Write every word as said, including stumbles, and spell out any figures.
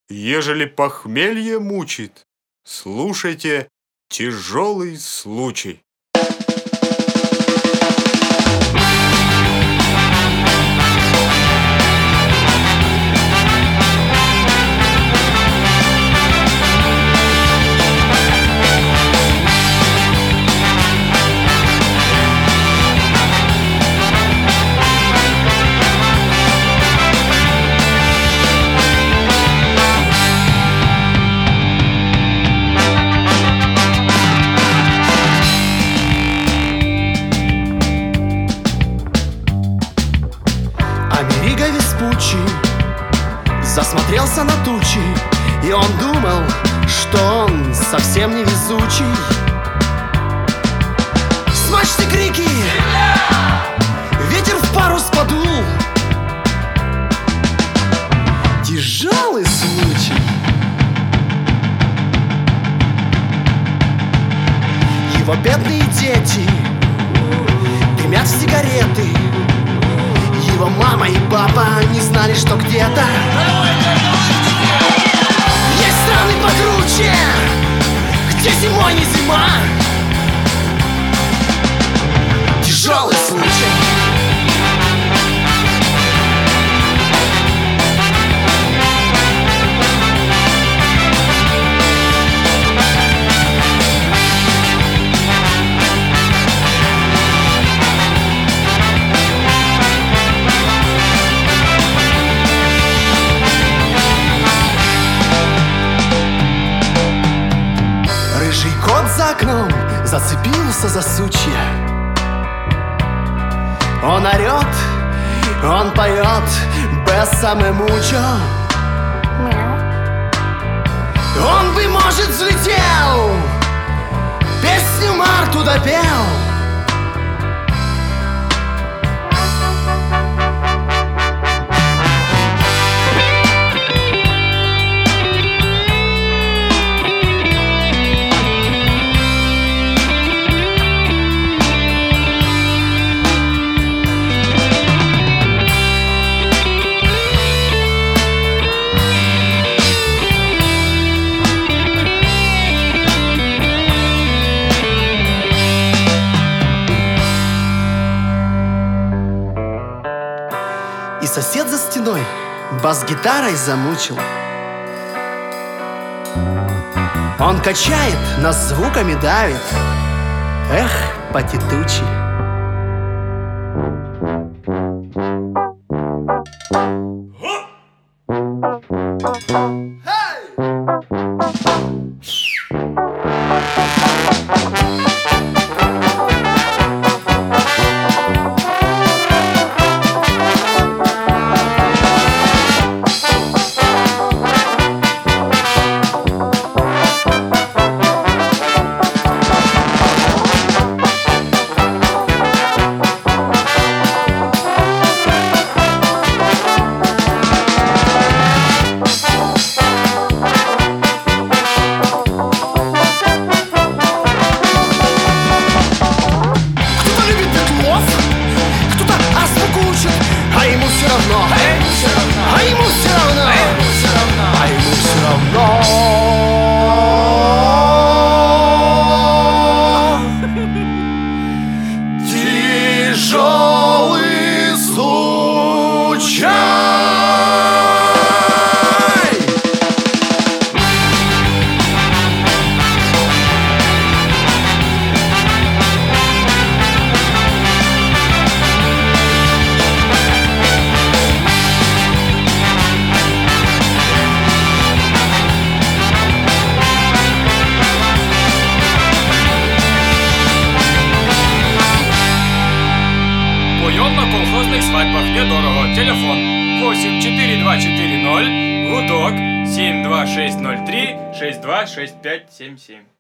Ежели похмелье мучит, слушайте «Тяжелый случай». Америго Веспуччи засмотрелся на тучи, и он думал, что он совсем не везучий. Смачные крики, ветер в парус подул. Тяжелый случай. Его бедные дети дымят сигареты. Его мама и папа не знали, что где-то есть страны покруче, где зимой не зима. Тяжелый случай. Рыжий кот за окном зацепился за сучья. Он орет, он поет бессаме мучо. Он бы, может, взлетел, песню Марту допел. И сосед за стеной бас-гитарой замучил. Он качает, нас звуками давит. Эх, потетучий. А ему все равно, а ему все равно, а ему все равно. Тяжелый случай. На колхозных свадьбах недорого. Телефон восемь четыре два четыре ноль, гудок семь два шесть ноль три шесть два шесть пять семь семь.